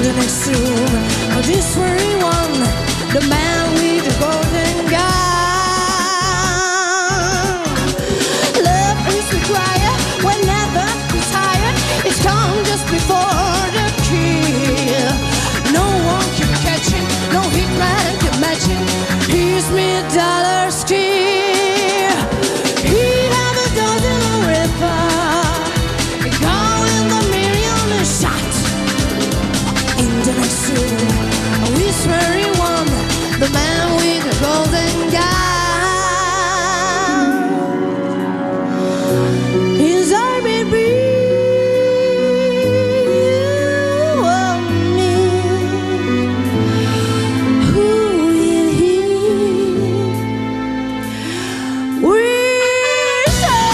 the next room, this very one, the man with the golden gun. Love is required whenever it's tired. It's come just before the kill. No one can catch him, no hitman can match him. He's $1,000,000 still. He had a dozen ripper, calling the million shot. In the next room, this very one, the man with the golden gun. His eye may be you or me. Who will he? We say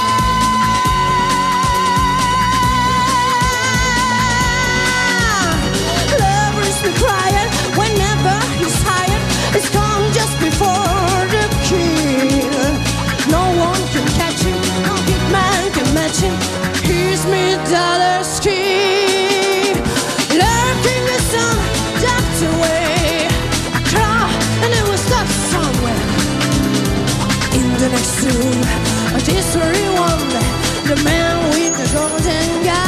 love is required whenever he's tired. It's come just before the kill. No one can catch him, no hitman can match him. He's $1,000,000 still. Lurking the sun, ducked away. Try and it was stuck somewhere. In the next room, this very one, the man with the golden gun.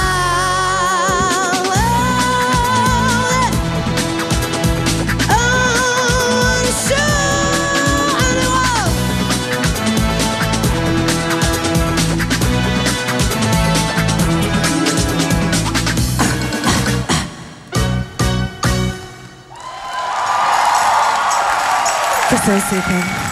Köszönöm szépen!